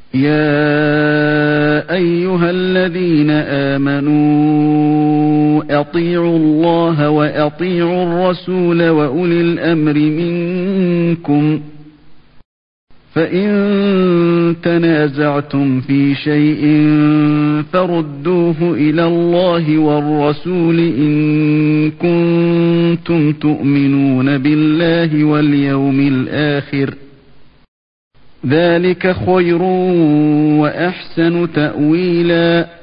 يا أيها الذين آمنوا أطيعوا الله وأطيعوا الرسول وأولي الأمر منكم فإن تنازعتم في شيء فردوه إلى الله والرسول إن كنتم تؤمنون بالله واليوم الآخر ذلك خير وأحسن تأويلا